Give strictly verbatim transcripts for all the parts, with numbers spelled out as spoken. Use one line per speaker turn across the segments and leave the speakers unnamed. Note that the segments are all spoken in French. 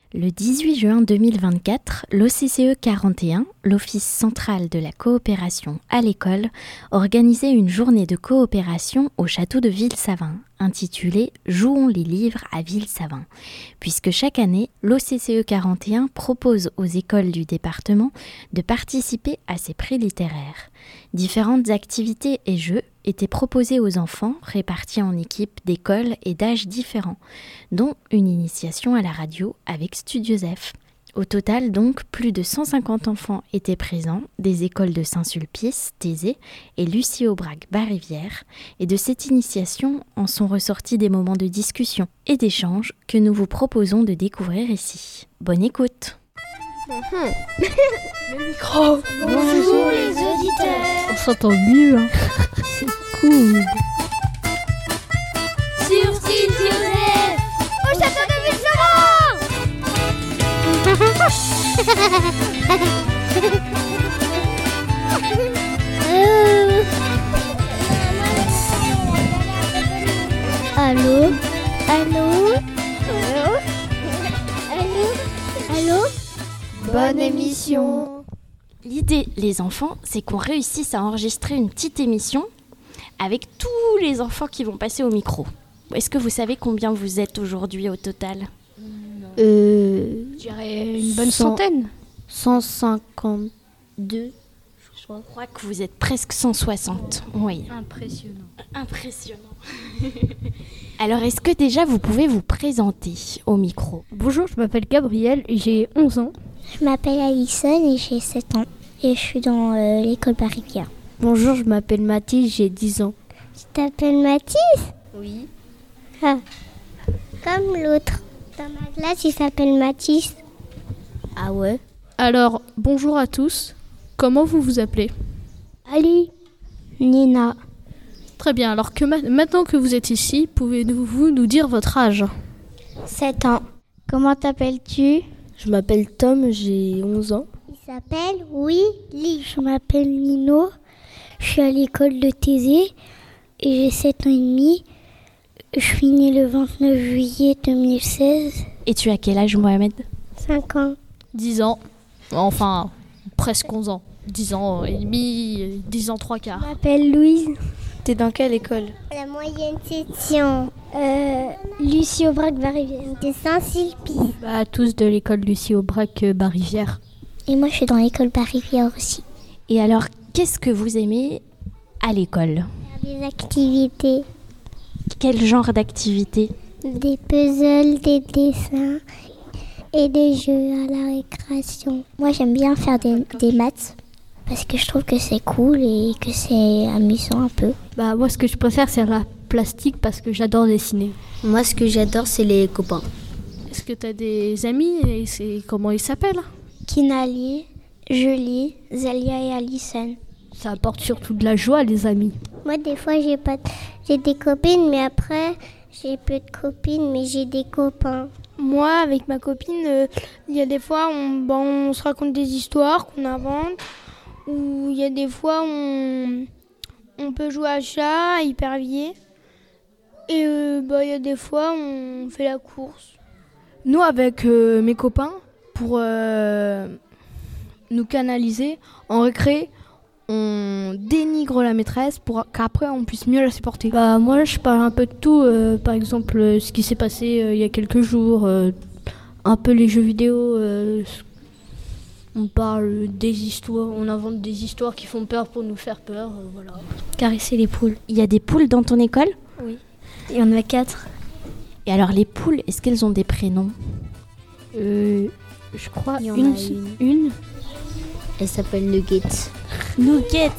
Le dix-huit juin deux mille vingt-quatre, l'O C C E quarante et un, l'Office central de la coopération à l'école, organisait une journée de coopération au château de Ville-Savin, intitulée « Jouons les livres à Ville-Savin », puisque chaque année, l'O C C E quarante et un propose aux écoles du département de participer à ces prix littéraires. Différentes activités et jeux étaient proposés aux enfants répartis en équipes d'écoles et d'âges différents, dont une initiation à la radio avec Studiosef. Au total, donc, plus de cent cinquante enfants étaient présents, des écoles de Saint-Sulpice, Thésée et Lucie-Aubrac, Bas-Rivière, et de cette initiation en sont ressortis des moments de discussion et d'échange que nous vous proposons de découvrir ici. Bonne écoute!
Le micro.
Bonjour les auditeurs.
On s'entend mieux, hein. C'est cool.
Sur Studiosef, au château de Ville-Savin.
Allô? Allô? Allô? Allô? Allô?
Bonne émission.
L'idée, les enfants, c'est qu'on réussisse à enregistrer une petite émission avec tous les enfants qui vont passer au micro. Est-ce que vous savez combien vous êtes aujourd'hui au total ?
Euh, je dirais une bonne
cent
centaine.
cent cinquante-deux.
Je crois que vous êtes presque cent soixante. Oui.
Impressionnant.
Impressionnant. Alors, est-ce que déjà vous pouvez vous présenter au micro ?
Bonjour, je m'appelle Gabriel et j'ai onze ans.
Je m'appelle Alison et j'ai sept ans. Et je suis dans euh, l'école Bas-Rivière.
Bonjour, je m'appelle Mathis, j'ai dix ans.
Tu t'appelles Mathis?
Oui.
Ah, comme l'autre. Dans ma classe, il s'appelle Mathis.
Ah ouais? Alors, bonjour à tous. Comment vous vous appelez?
Ali. Nina.
Très bien, alors que ma- maintenant que vous êtes ici, pouvez-vous nous dire votre âge?
sept ans. Comment t'appelles-tu?
Je m'appelle Tom, j'ai onze ans.
Il s'appelle Willy. Je m'appelle Nino. Je suis à l'école de Thésée et j'ai sept ans et demi. Je suis née le vingt-neuf juillet deux mille seize.
Et tu as quel âge, Mohamed ?
cinq ans.
dix ans. Enfin, presque onze ans. dix ans et demi, dix ans trois quarts.
Je m'appelle Louise.
T'es dans quelle école?
La moyenne section. Euh, Lucie Aubrac Bas-Rivière. De Saint-Sulpice.
Bah, tous de l'école Lucie Aubrac euh, Bas-Rivière.
Et moi, je suis dans l'école Bas-Rivière aussi.
Et alors, qu'est-ce que vous aimez à l'école ?
Des activités,
Quel genre d'activité ?
des puzzles, des dessins et des jeux à la récréation. Moi, j'aime bien faire des, des maths parce que je trouve que c'est cool et que c'est amusant un peu.
Bah, moi, ce que je préfère, c'est la plastique parce que j'adore dessiner.
Moi, ce que j'adore, c'est les copains.
Est-ce que t'as des amis et c'est comment ils s'appellent?
Kinali, Julie, Zalia et Alison.
Ça apporte surtout de la joie, les amis.
Moi, des fois, j'ai pas, de- j'ai des copines, mais après, j'ai peu de copines, mais j'ai des copains.
Moi, avec ma copine, euh, il y a des fois, on, bon, on se raconte des histoires qu'on invente. Ou il y a des fois, on, on peut jouer à chat, à hypervier. Et euh, bah, il y a des fois, on fait la course.
Nous, avec euh, mes copains, pour euh, nous canaliser, en récré, on dénigre la maîtresse pour qu'après on puisse mieux la supporter.
Bah, moi, je parle un peu de tout. euh, par exemple, euh, ce qui s'est passé euh, il y a quelques jours. euh, un peu les jeux vidéo. euh, on parle des histoires. On invente des histoires qui font peur pour nous faire peur. euh, voilà.
Caresser les poules. Il y a des poules dans ton école ?
Il y en a quatre.
Et alors, les poules, est-ce qu'elles ont des prénoms ?
Euh, je crois
Il y en
une,
a une.
une.
Elle s'appelle Nugget.
Nuggets.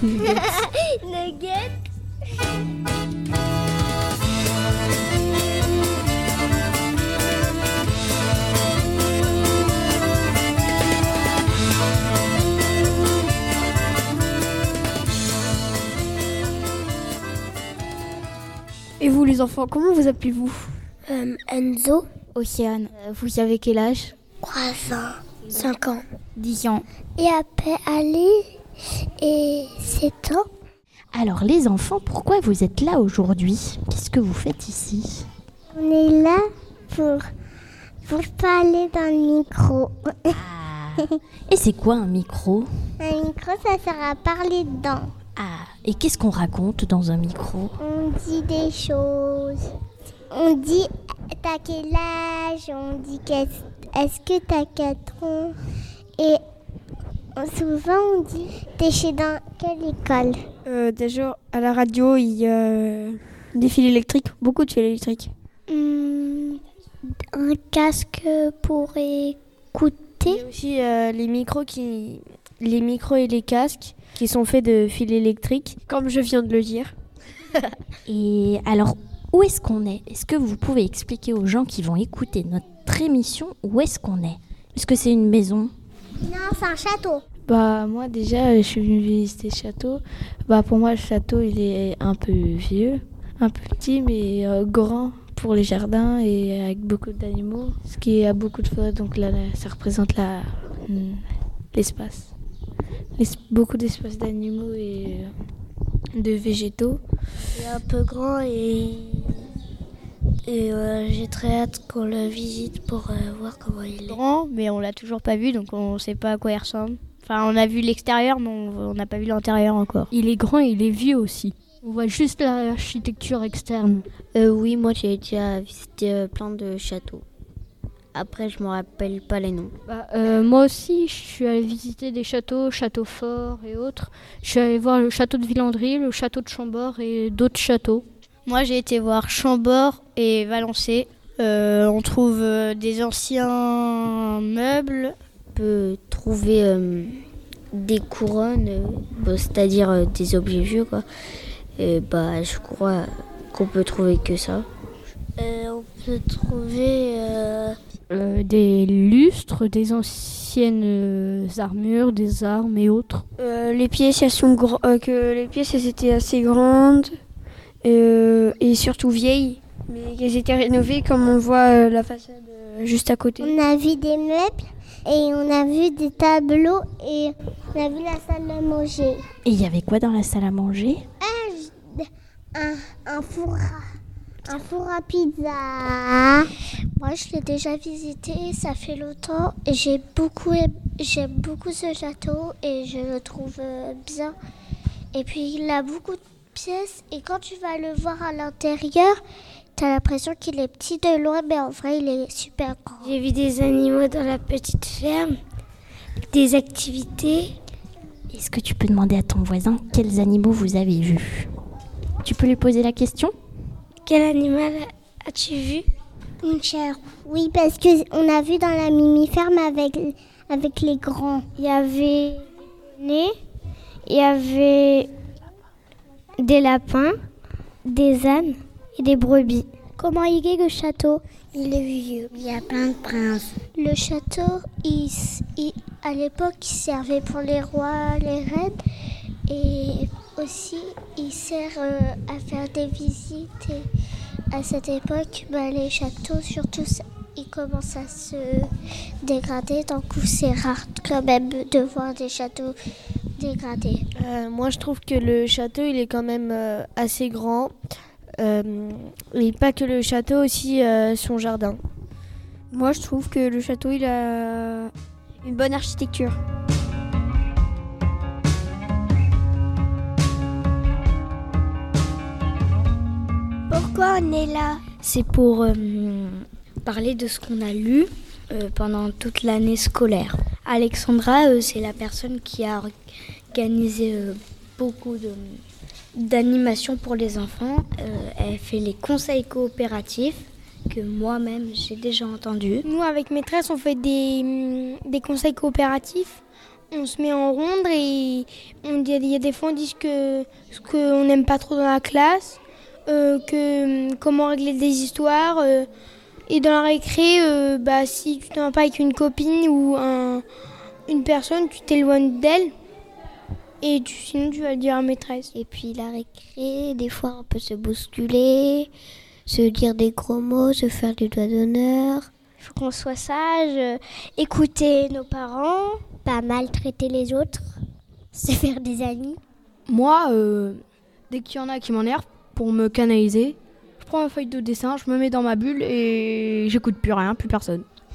Nugget.
Et vous, les enfants, comment vous appelez-vous?
Euh, Enzo.
Océane, euh, vous avez quel âge?
trois ans. cinq ans.
dix ans.
Et après, Ali et sept ans.
Alors, les enfants, pourquoi vous êtes là aujourd'hui ? Qu'est-ce que vous faites ici ?
On est là pour Pour parler dans le micro.
Ah. Et c'est quoi un micro?
Un micro, ça sert à parler dedans.
Ah, et qu'est-ce qu'on raconte dans un micro?
On dit des choses. On dit t'as quel âge? On dit qu'est-ce, est-ce que t'as quatre ans? Et souvent on dit t'es chez dans quelle école?
euh, Déjà à la radio il y a des fils électriques, beaucoup de fils électriques.
Hum, un casque pour écouter.
Il y a aussi euh, les micros qui, les micros et les casques qui sont faits de fils électriques, comme je viens de le dire.
Et alors, où est-ce qu'on est? Est-ce que vous pouvez expliquer aux gens qui vont écouter notre émission où est-ce qu'on est? Est-ce que c'est une maison?
Non, c'est un château.
Bah moi déjà, je suis venue visiter le château. Bah pour moi, le château, il est un peu vieux, un peu petit, mais euh, grand pour les jardins et avec beaucoup d'animaux. Ce qui a beaucoup de forêts, donc là, là, ça représente la, l'espace. Les, beaucoup d'espaces d'animaux et euh, de végétaux.
Il est un peu grand et, et euh, j'ai très hâte qu'on le visite pour euh, voir comment il est.
Grand, mais on l'a toujours pas vu, donc on sait pas à quoi il ressemble. Enfin, on a vu l'extérieur, mais on n'a pas vu l'intérieur encore.
Il est grand et il est vieux aussi. On voit juste l'architecture externe.
Euh, oui, moi j'ai déjà visité euh, plein de châteaux. Après, je me rappelle pas les noms.
Bah, euh, moi aussi, je suis allée visiter des châteaux, châteaux forts et autres. Je suis allée voir le château de Villandry, le château de Chambord et d'autres châteaux.
Moi, j'ai été voir Chambord et Valençay. Euh, on trouve euh, des anciens meubles.
On peut trouver euh, des couronnes, euh, bah, c'est-à-dire euh, des objets vieux, quoi. Et bah, je crois qu'on peut trouver que ça. Euh, on peut trouver euh...
Euh, des lustres, des anciennes euh, armures, des armes et autres.
Euh, les pièces, elles sont gr- euh, que les pièces, elles étaient assez grandes euh, et surtout vieilles, mais qu'elles étaient rénovées, comme on voit euh, la façade euh, juste à côté.
On a vu des meubles et on a vu des tableaux et on a vu la salle à manger.
Et il y avait quoi dans la salle à manger?
Un, un four à, un four à pizza. Moi, je l'ai déjà visité, ça fait longtemps et j'ai beaucoup, j'aime beaucoup ce château et je le trouve bien. Et puis, il a beaucoup de pièces et quand tu vas le voir à l'intérieur, tu as l'impression qu'il est petit de loin, mais en vrai, il est super grand.
J'ai vu des animaux dans la petite ferme, des activités.
Est-ce que tu peux demander à ton voisin quels animaux vous avez vus? Tu peux lui poser la question?
Quel animal as-tu vu?
Une chèvre. Oui, parce qu'on a vu dans la mimi-ferme avec, avec les grands.
Il y avait des nez, il y avait des lapins, des ânes et des brebis.
Comment il est le château?
Il est vieux. Il y a plein de princes.
Le château, il, il, à l'époque, il servait pour les rois, les reines. Et aussi, il sert euh, à faire des visites. Et à cette époque, bah, les châteaux, surtout, ça, ils commencent à se dégrader. Donc, c'est rare quand même de voir des châteaux dégradés.
Euh, moi, je trouve que le château, il est quand même euh, assez grand. Euh, et pas que le château, aussi euh, son jardin. Moi, je trouve que le château, il a une bonne architecture.
Pourquoi on est là? C'est pour euh, parler de ce qu'on a lu euh, pendant toute l'année scolaire. Alexandra, euh, c'est la personne qui a organisé euh, beaucoup de, d'animations pour les enfants. Euh, elle fait les conseils coopératifs que moi-même j'ai déjà entendus.
Nous, avec maîtresse, on fait des, des conseils coopératifs. On se met en ronde et on dit, il y a des fois on dit que, ce qu'on n'aime pas trop dans la classe. Euh, que comment régler des histoires euh, et dans la récré euh, bah, si tu t'en vas pas avec une copine ou un, une personne, tu t'éloignes d'elle et tu, sinon tu vas le dire à maîtresse.
Et puis la récré, des fois on peut se bousculer, se dire des gros mots, se faire des doigts d'honneur.
Il faut qu'on soit sage, euh, écouter nos parents, pas maltraiter les autres, se faire des amis.
Moi, euh, dès qu'il y en a qui m'énervent, pour me canaliser, je prends ma feuille de dessin, je me mets dans ma bulle et j'écoute plus rien, plus personne.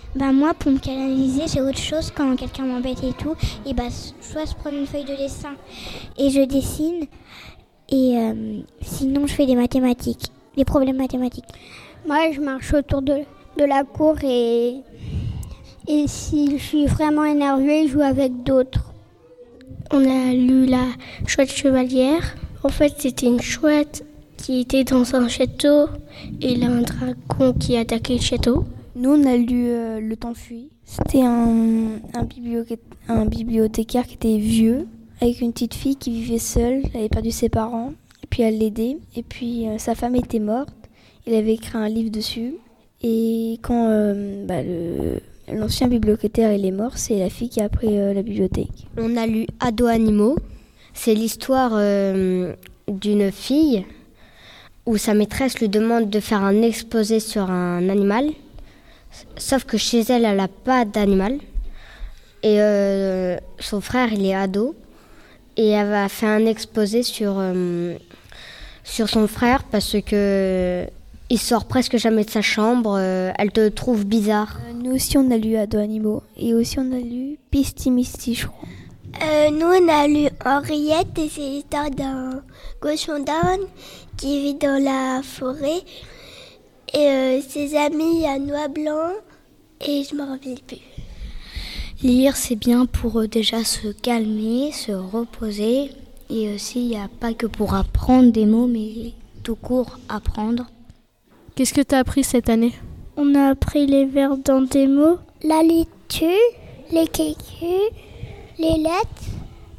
Bah moi, pour me canaliser, c'est autre chose quand quelqu'un m'embête et tout. Et bah, soit je prends une feuille de dessin et je dessine. Et euh, sinon, je fais des mathématiques, des problèmes mathématiques.
Moi, je marche autour de, de la cour et, et si je suis vraiment énervée, je joue avec d'autres.
On a lu La Chouette Chevalière. En fait, c'était une chouette qui était dans un château et il y a un dragon qui a attaqué le château.
Nous, on a lu euh, Le Temps fuit. C'était un, un, bibliothécaire, un bibliothécaire qui était vieux, avec une petite fille qui vivait seule. Elle avait perdu ses parents, et puis elle l'aidait. Et puis euh, sa femme était morte. Il avait écrit un livre dessus. Et quand euh, bah, le, l'ancien bibliothécaire il est mort, c'est la fille qui a pris euh, la bibliothèque.
On a lu Ados Animaux. C'est l'histoire euh, d'une fille où sa maîtresse lui demande de faire un exposé sur un animal. Sauf que chez elle, elle n'a pas d'animal. Et euh, son frère, il est ado. Et elle va faire un exposé sur, euh, sur son frère parce que il sort presque jamais de sa chambre. Euh, elle te trouve bizarre.
Euh, nous aussi, on a lu Ados Animaux. Et aussi, on a lu Pisti Misti, je crois.
Euh, nous, on a lu Henriette et c'est l'histoire d'un cochon d'Inde qui vit dans la forêt. Et euh, ses amis à noix blanc et je me rappelle plus.
Lire, c'est bien pour euh, déjà se calmer, se reposer. Et aussi, il n'y a pas que pour apprendre des mots, mais tout court apprendre.
Qu'est-ce que tu as appris cette année ?
On a appris les verbes dans des mots, la laitue, les kékus, les lettres,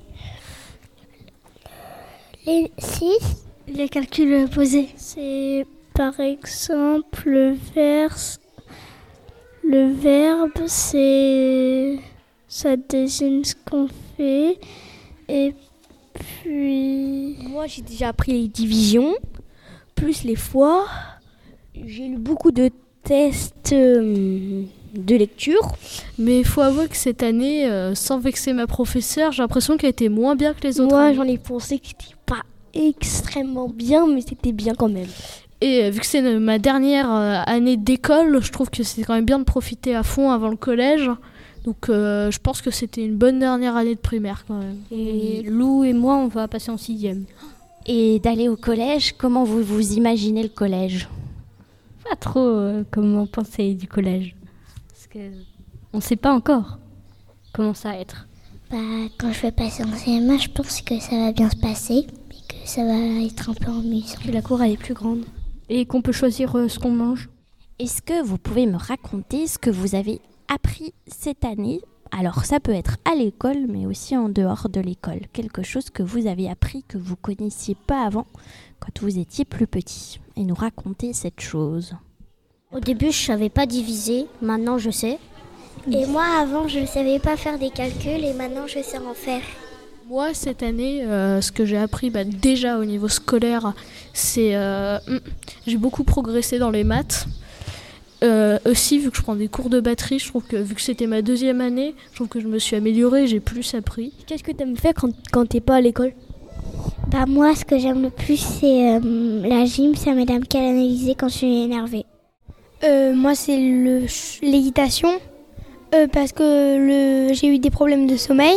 les six,
les calculs posés.
C'est par exemple le verbe, le verbe c'est ça désigne ce qu'on fait et puis
moi j'ai déjà appris les divisions plus les fois. J'ai lu beaucoup de tests euh, de lecture.
Mais il faut avouer que cette année, euh, sans vexer ma professeure, j'ai l'impression qu'elle était moins bien que les autres.
Moi
années.
j'en ai pensé que c'était pas extrêmement bien, mais c'était bien quand même.
Et euh, vu que c'est euh, ma dernière euh, année d'école, je trouve que c'est quand même bien de profiter à fond avant le collège. Donc euh, je pense que c'était une bonne dernière année de primaire quand même.
Et Lou et moi, on va passer en sixième.
Et d'aller au collège, comment vous vous imaginez le collège ?
Pas trop euh, comment penser du collège. Parce que on ne sait pas encore comment ça va être.
Bah, quand je vais passer en C M A, je pense que ça va bien se passer et que ça va être un peu amusant.
Que la cour elle est plus grande.
Et qu'on peut choisir euh, ce qu'on mange.
Est-ce que vous pouvez me raconter ce que vous avez appris cette année ? Alors ça peut être à l'école, mais aussi en dehors de l'école. Quelque chose que vous avez appris que vous ne connaissiez pas avant quand vous étiez plus petit. Et nous raconter cette chose.
Au début, je savais pas diviser. Maintenant, je sais.
Et moi, avant, je ne savais pas faire des calculs et maintenant, je sais en faire.
Moi, cette année, euh, ce que j'ai appris bah, déjà au niveau scolaire, c'est... Euh, j'ai beaucoup progressé dans les maths. Euh, aussi, vu que je prends des cours de batterie, je trouve que vu que c'était ma deuxième année, je trouve que je me suis améliorée, j'ai plus appris.
Qu'est-ce que tu aimes faire quand, quand t'es pas à l'école ?
Bah moi, ce que j'aime le plus, c'est euh, la gym, ça m'aide à me canaliser quand je suis énervée.
Euh, moi, c'est le, l'équitation, euh, parce que le, j'ai eu des problèmes de sommeil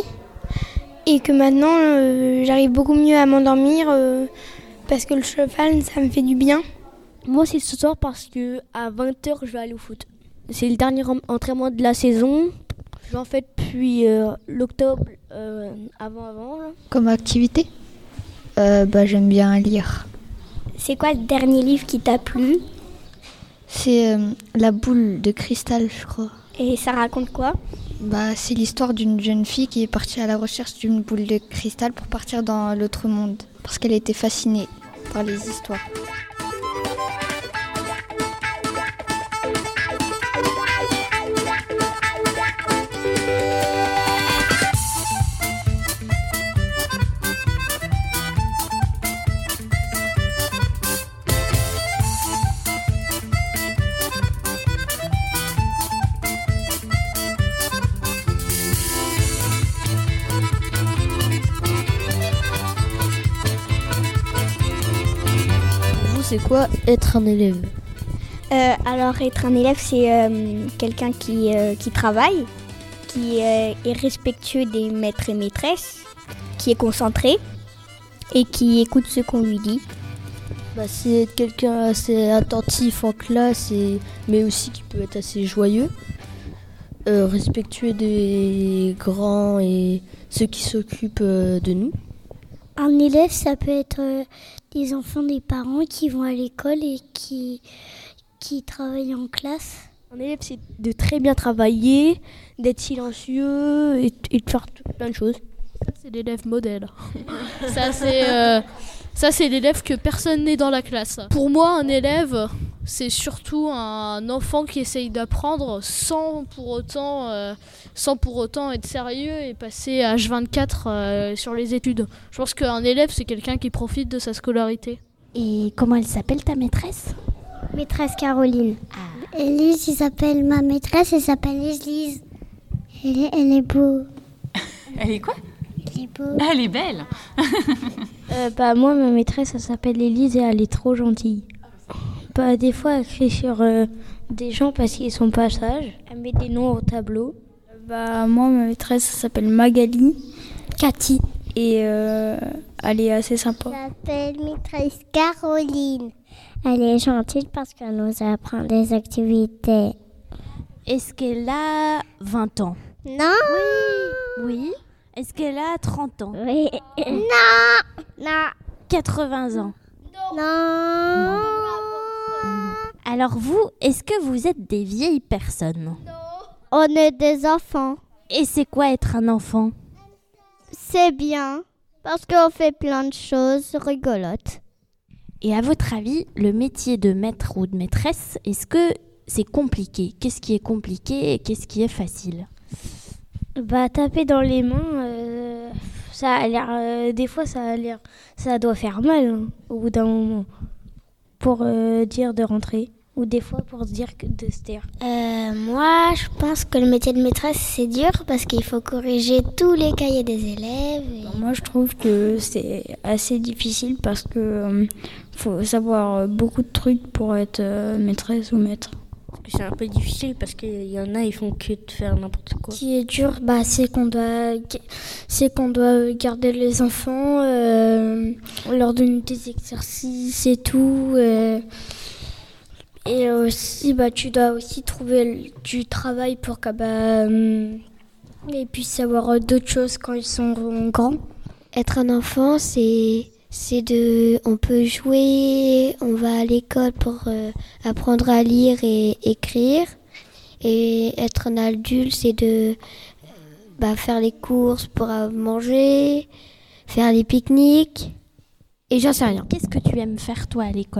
et que maintenant, euh, j'arrive beaucoup mieux à m'endormir euh, parce que le cheval, ça me fait du bien.
Moi, c'est ce soir parce que à vingt heures, je vais aller au foot. C'est le dernier entraînement de la saison. Je vais en fait depuis euh, l'octobre euh, avant avant. Là.
Comme activité euh, bah, j'aime bien lire.
C'est quoi le dernier livre qui t'a plu ?
C'est euh, La boule de cristal, je crois.
Et ça raconte quoi ?
Bah, c'est l'histoire d'une jeune fille qui est partie à la recherche d'une boule de cristal pour partir dans l'autre monde. Parce qu'elle était fascinée par les histoires.
C'est quoi être un élève ?
Euh, alors être un élève, c'est euh, quelqu'un qui, euh, qui travaille, qui euh, est respectueux des maîtres et maîtresses, qui est concentré et qui écoute ce qu'on lui dit.
Bah, c'est quelqu'un assez attentif en classe, et, mais aussi qui peut être assez joyeux, euh, respectueux des grands et ceux qui s'occupent euh, de nous.
Un élève, ça peut être euh, des enfants des parents qui vont à l'école et qui, qui travaillent en classe.
Un élève, c'est de très bien travailler, d'être silencieux et, et de faire tout, plein de choses.
Ça, c'est l'élève modèle. Ça, c'est... Euh... Ça, c'est l'élève que personne n'est dans la classe. Pour moi, un élève, c'est surtout un enfant qui essaye d'apprendre sans pour autant, euh, sans pour autant être sérieux et passer H vingt-quatre euh, sur les études. Je pense qu'un élève, c'est quelqu'un qui profite de sa scolarité.
Et comment elle s'appelle, ta maîtresse ?
Maîtresse Caroline. Ah. Elise, il s'appelle ma maîtresse, elle s'appelle Elise. Elle est, elle est beau.
Elle est quoi ?
Elle est beau.
Ah, elle est belle.
euh, bah, moi, ma maîtresse, elle s'appelle Elise et elle est trop gentille. Bah, des fois, elle crie sur euh, des gens parce qu'ils sont pas sages. Elle met des noms au tableau.
Bah, moi, ma maîtresse, elle s'appelle Magali. Cathy. Et euh, elle est assez sympa.
Elle s'appelle maîtresse Caroline. Elle est gentille parce qu'elle nous apprend des activités.
Est-ce qu'elle a vingt ans ?
Non.
Oui. Oui. Est-ce qu'elle a trente ans ?
Oui. Non. Non.
quatre-vingts ans ?
Non.
Alors vous, est-ce que vous êtes des vieilles personnes ?
Non. On est des enfants.
Et c'est quoi être un enfant ?
C'est bien, parce qu'on fait plein de choses rigolotes.
Et à votre avis, le métier de maître ou de maîtresse, est-ce que c'est compliqué ? Qu'est-ce qui est compliqué et qu'est-ce qui est facile ?
Bah, taper dans les mains, euh, ça a l'air, euh, des fois ça a l'air, ça doit faire mal hein, au bout d'un moment pour euh, dire de rentrer ou des fois pour dire que de se taire.
Euh, moi, je pense que le métier de maîtresse c'est dur parce qu'il faut corriger tous les cahiers des élèves. Et...
Bah, moi, je trouve que c'est assez difficile parce que euh, faut savoir beaucoup de trucs pour être euh, maîtresse ou maître.
C'est un peu difficile parce qu'il y en a, ils font que de faire n'importe quoi.
Ce qui est dur, bah, c'est qu'on doit, c'est qu'on doit garder les enfants, euh, leur donner des exercices et tout. Euh, et aussi, bah, tu dois aussi trouver du travail pour qu'ils bah, ils puissent savoir d'autres choses quand ils sont grands.
Être un enfant, c'est... C'est de, on peut jouer, on va à l'école pour euh, apprendre à lire et écrire. Et être un adulte, c'est de euh, bah, faire les courses pour euh, manger, faire les pique-niques. Et j'en sais rien.
Qu'est-ce que tu aimes faire toi à l'école ?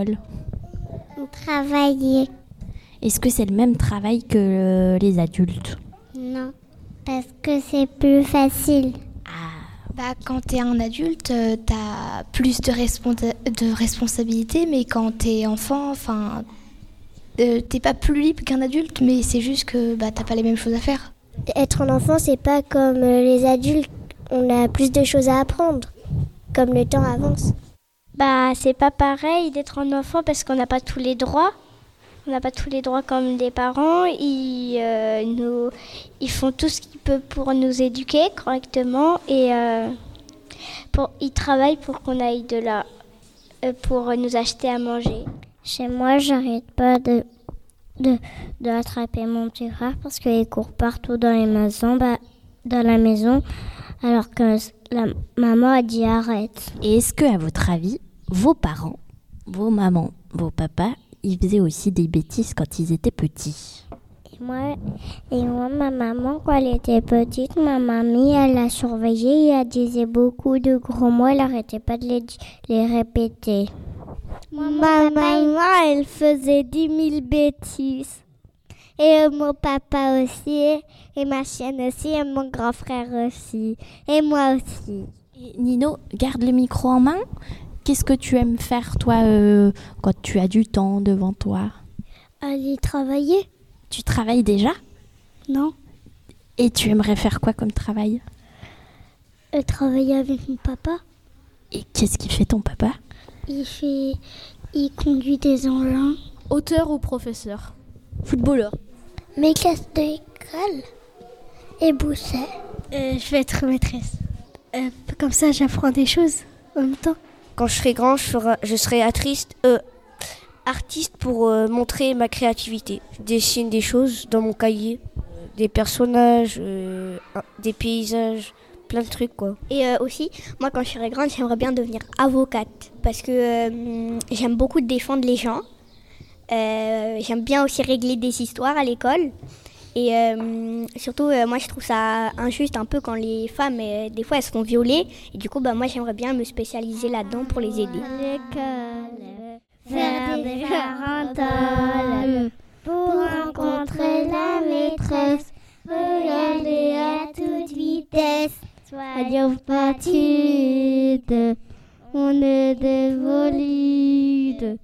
Travailler.
Est-ce que c'est le même travail que euh, les adultes ?
Non, parce que c'est plus facile.
Bah, quand t'es un adulte, euh, t'as plus de, responsa- de responsabilités, mais quand t'es enfant, enfin, euh, t'es pas plus libre qu'un adulte, mais c'est juste que bah, t'as pas les mêmes choses à faire.
Être un enfant, c'est pas comme les adultes, on a plus de choses à apprendre, comme le temps avance.
Bah, c'est pas pareil d'être un enfant parce qu'on n'a pas tous les droits. On n'a pas tous les droits comme des parents. Ils, euh, nous, ils font tout ce qu'ils peuvent pour nous éduquer correctement et euh, pour, ils travaillent pour qu'on aille de là, euh, pour nous acheter à manger.
Chez moi, j'arrête pas de, de, de attraper mon petit frère parce qu'il court partout dans les maisons, bah, dans la maison, alors que la maman a dit arrête.
Et est-ce que, à votre avis, vos parents, vos mamans, vos papas, ils faisaient aussi des bêtises quand ils étaient petits?
Et moi, et moi, ma maman, quand elle était petite, ma mamie, elle l'a surveillée et elle disait beaucoup de gros mots, elle n'arrêtait pas de les, les répéter.
Moi, ma maman, elle faisait dix mille bêtises.
Et euh, mon papa aussi, et ma chienne aussi, et mon grand frère aussi, et moi aussi.
Et Nino, garde le micro en main. Qu'est-ce que tu aimes faire, toi, euh, quand tu as du temps devant toi?
Aller travailler.
Tu travailles déjà?
Non.
Et tu aimerais faire quoi comme travail?
euh, Travailler avec mon papa.
Et qu'est-ce qu'il fait ton papa?
Il fait, il conduit des engins.
Auteur ou professeur?
Footballeur.
Mes classes d'école et Bousset.
Euh, je vais être maîtresse. Euh, comme ça, j'apprends des choses en même temps.
Quand je serai grand, je serai, je serai artiste, euh, artiste pour euh, montrer ma créativité. Je dessine des choses dans mon cahier, des personnages, euh, des paysages, plein de trucs quoi.
Et euh, aussi, moi quand je serai grande, j'aimerais bien devenir avocate parce que euh, j'aime beaucoup défendre les gens. Euh, j'aime bien aussi régler des histoires à l'école. Et euh, surtout, euh, moi je trouve ça injuste un peu quand les femmes, euh, des fois elles se font violer. Et du coup, bah, moi j'aimerais bien me spécialiser là-dedans pour les aider.
À l'école, faire des parentales pour rencontrer la maîtresse. Regarder à toute vitesse, soyons patides, on est des volides.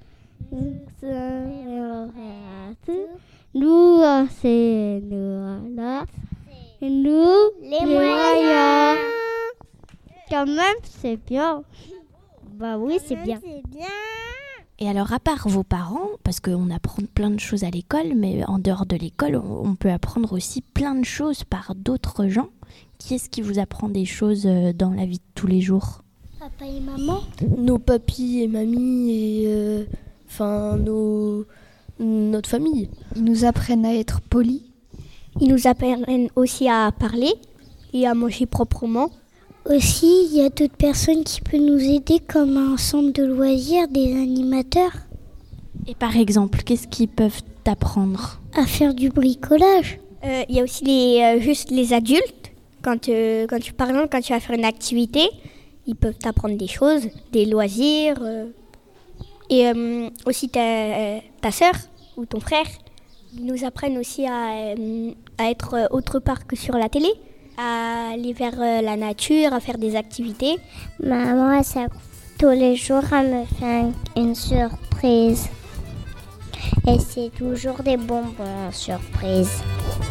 Nous, c'est nous, là, nous, les moyens. Quand même, c'est bien. Bah oui, c'est bien.
Et alors, à part vos parents, parce qu'on apprend plein de choses à l'école, mais en dehors de l'école, on, on peut apprendre aussi plein de choses par d'autres gens. Qui est-ce qui vous apprend des choses dans la vie de tous les jours?
Papa et maman.
Nos papis et mamies et euh, enfin nos notre famille.
Ils nous apprennent à être polis.
Ils nous apprennent aussi à parler et à manger proprement.
Aussi, il y a d'autres personnes qui peuvent nous aider comme un centre de loisirs, des animateurs.
Et par exemple, qu'est-ce qu'ils peuvent t'apprendre?
À faire du bricolage.
Il euh, y a aussi les, euh, juste les adultes. Quand, euh, quand tu, par exemple, quand tu vas faire une activité, ils peuvent t'apprendre des choses, des loisirs. Euh, et euh, aussi ta, euh, ta sœur ou ton frère. Ils nous apprennent aussi à, euh, à être autre part que sur la télé. À aller vers euh, la nature, à faire des activités.
Maman, ça, tous les jours, elle me fait une surprise. Et c'est toujours des bonbons surprises.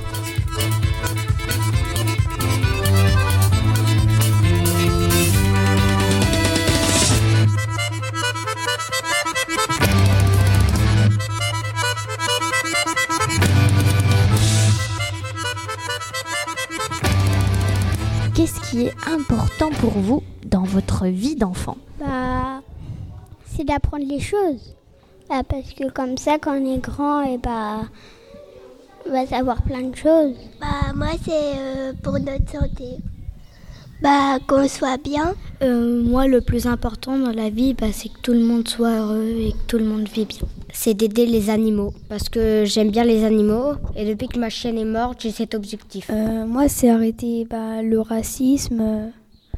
Qu'est-ce qui est important pour vous dans votre vie d'enfant?
Bah, c'est d'apprendre les choses. Bah, parce que comme ça, quand on est grand, et bah, on va savoir plein de choses.
Bah, moi, c'est euh, pour notre santé. Bah, qu'on soit bien.
Euh, moi, le plus important dans la vie, bah, c'est que tout le monde soit heureux et que tout le monde vit bien.
C'est d'aider les animaux, parce que j'aime bien les animaux. Et depuis que ma chienne est morte, j'ai cet objectif.
Euh, moi, c'est arrêter bah, le racisme.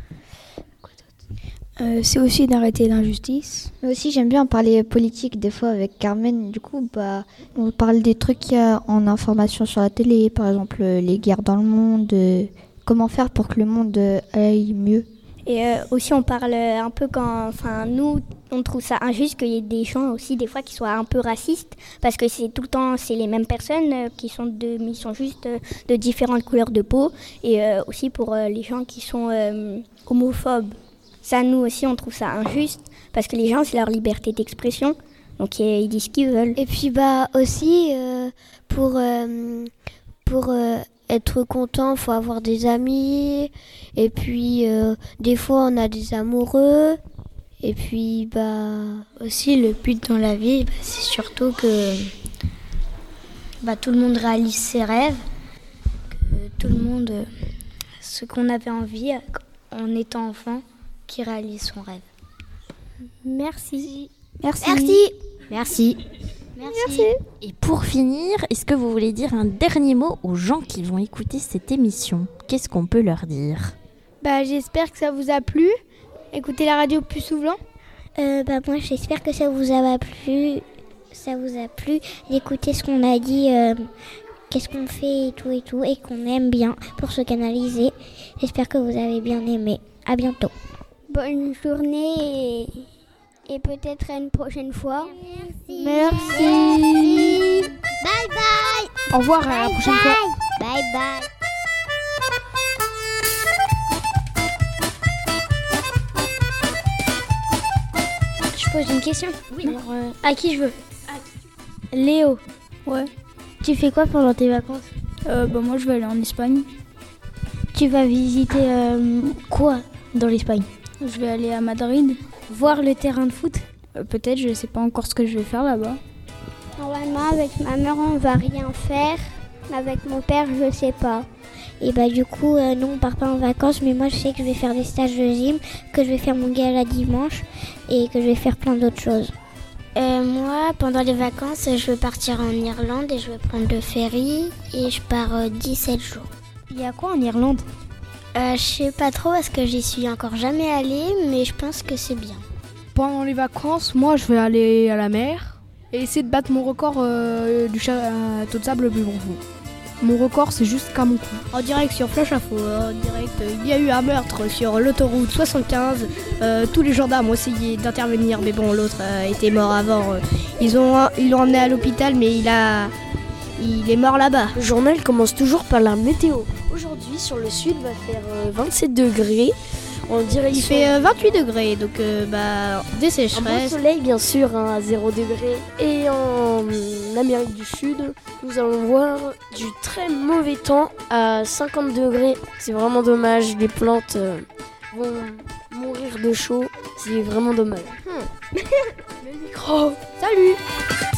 Euh, c'est aussi d'arrêter l'injustice.
Moi aussi, j'aime bien parler politique des fois avec Carmen. Du coup, bah, on parle des trucs qu'il y a en information sur la télé, par exemple les guerres dans le monde, euh, comment faire pour que le monde euh, aille mieux.
Et euh, aussi, on parle un peu quand, enfin, nous, on trouve ça injuste qu'il y ait des gens aussi des fois qui soient un peu racistes, parce que c'est tout le temps, c'est les mêmes personnes euh, qui sont de, ils sont juste euh, de différentes couleurs de peau, et euh, aussi pour euh, les gens qui sont euh, homophobes. Ça, nous aussi, on trouve ça injuste, parce que les gens, c'est leur liberté d'expression, donc ils disent ce qu'ils veulent.
Et puis, bah, aussi, euh, pour, euh, pour euh, être content, il faut avoir des amis, et puis, euh, des fois, on a des amoureux, et puis, bah...
Aussi, le but dans la vie, bah, c'est surtout que bah, tout le monde réalise ses rêves, que tout le monde, euh, ce qu'on avait envie en étant enfant, qui réalise son rêve.
Merci.
Merci.
Merci.
Merci.
Merci. Et pour finir, est-ce que vous voulez dire un dernier mot aux gens qui vont écouter cette émission? Qu'est-ce qu'on peut leur dire?
Bah, j'espère que ça vous a plu. Écoutez la radio plus souvent.
Euh, bah, moi, j'espère que ça vous a plu. Ça vous a plu d'écouter ce qu'on a dit, euh, qu'est-ce qu'on fait et tout et tout, et qu'on aime bien pour se canaliser. J'espère que vous avez bien aimé. À bientôt.
Bonne journée et, et peut-être à une prochaine fois.
Merci. Merci. Bye bye.
Au revoir, à la prochaine fois.
Bye bye.
Je pose une question.
Oui.
Alors, euh, à qui je veux?
Léo.
Ouais.
Tu fais quoi pendant tes vacances?
euh, bah, Moi, je vais aller en Espagne.
Tu vas visiter euh, quoi dans l'Espagne?
Je vais aller à Madrid.
Voir le terrain de foot?
euh, Peut-être, je sais pas encore ce que je vais faire là-bas.
Normalement, avec ma mère, on va rien faire. Avec mon père, je sais pas. Et bah du coup, euh, nous on part pas en vacances, mais moi je sais que je vais faire des stages de gym, que je vais faire mon gala dimanche et que je vais faire plein d'autres choses.
Euh, moi, pendant les vacances, je vais partir en Irlande et je vais prendre le ferry et je pars euh, dix-sept jours.
Il y a quoi en Irlande?
euh, Je sais pas trop parce que j'y suis encore jamais allée, mais je pense que c'est bien.
Pendant les vacances, moi je vais aller à la mer et essayer de battre mon record euh, du château de sable le plus profond. Mon record, c'est juste qu'à mon cou.
En direct sur Flash Info, en direct, il y a eu un meurtre sur l'autoroute soixante-quinze. Euh, tous les gendarmes ont essayé d'intervenir, mais bon, l'autre euh, était mort avant. Ils ont, ils l'ont emmené à l'hôpital, mais il a, il est mort là-bas.
Le journal commence toujours par la météo. Aujourd'hui, sur le sud, va faire euh, vingt-sept degrés. On dirait
il fait euh, vingt-huit degrés, donc euh, bah, des sécheresses.
Un beau soleil, bien sûr, hein, à zéro degré. Et en Amérique du Sud, nous allons voir du très mauvais temps à cinquante degrés. C'est vraiment dommage, les plantes euh, vont mourir de chaud. C'est vraiment dommage.
Hmm. Le micro. Salut.